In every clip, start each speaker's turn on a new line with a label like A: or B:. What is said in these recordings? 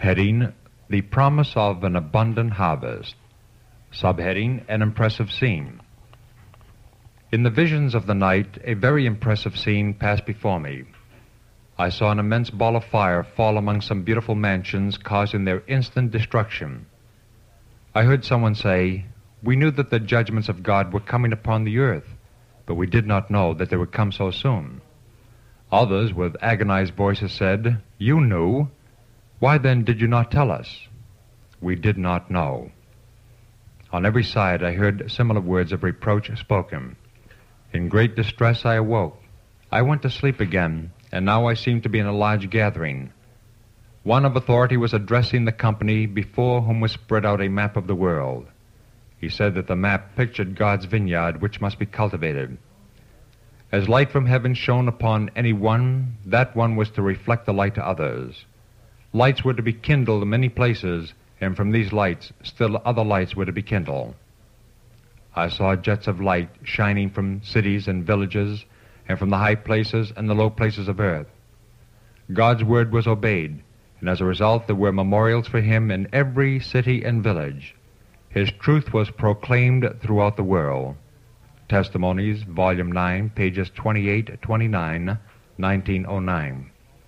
A: Heading: The Promise of an Abundant Harvest. Subheading: An Impressive Scene. In the visions of the night, a very impressive scene passed before me. I saw an immense ball of fire fall among some beautiful mansions, causing their instant destruction. I heard someone say, "We knew that the judgments of God were coming upon the earth, but we did not know that they would come so soon." Others, with agonized voices, said, "You knew. Why then did you not tell us?" We did not know. On every side I heard similar words of reproach spoken. In great distress I awoke. I went to sleep again, and now I seemed to be in a large gathering. One of authority was addressing the company, before whom was spread out a map of the world. He said that the map pictured God's vineyard, which must be cultivated. As light from heaven shone upon any one, that one was to reflect the light to others. Lights were to be kindled in many places, and from these lights still other lights were to be kindled. I saw jets of light shining from cities and villages, and from the high places and the low places of earth. God's word was obeyed, and as a result there were memorials for him in every city and village. His truth was proclaimed throughout the world. Testimonies, Volume 9, pages 28-29, 1909.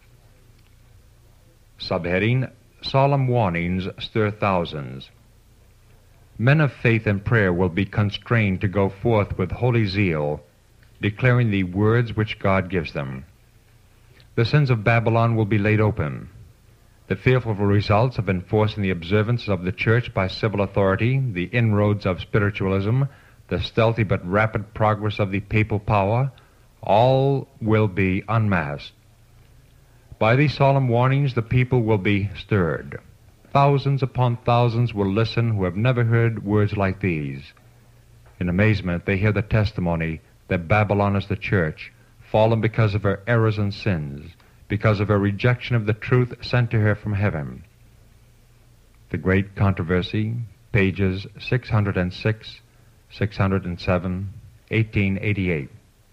A: Subheading: Solemn Warnings Stir Thousands. Men of faith and prayer will be constrained to go forth with holy zeal, declaring the words which God gives them. The sins of Babylon will be laid open. The fearful results of enforcing the observance of the Church by civil authority, the inroads of spiritualism, the stealthy but rapid progress of the papal power, all will be unmasked. By these solemn warnings the people will be stirred. Thousands upon thousands will listen who have never heard words like these. In amazement they hear the testimony that Babylon is the Church, fallen because of her errors and sins, because of her rejection of the truth sent to her from heaven. The Great Controversy, pages 606, 607, 1888.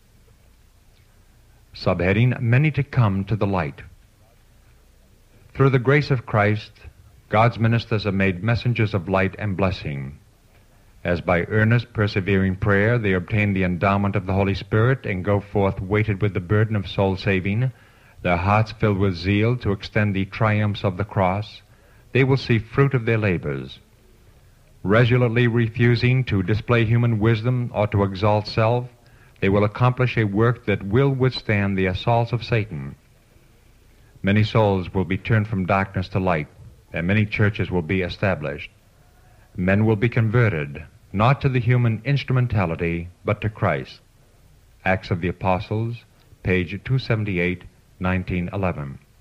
A: Subheading: Many to come to the light. Through the grace of Christ, God's ministers are made messengers of light and blessing. As by earnest, persevering prayer they obtain the endowment of the Holy Spirit and go forth weighted with the burden of soul-saving, their hearts filled with zeal to extend the triumphs of the cross, they will see fruit of their labors. Resolutely refusing to display human wisdom or to exalt self, they will accomplish a work that will withstand the assaults of Satan. Many souls will be turned from darkness to light, and many churches will be established. Men will be converted, not to the human instrumentality, but to Christ. Acts of the Apostles, page 278, 1911.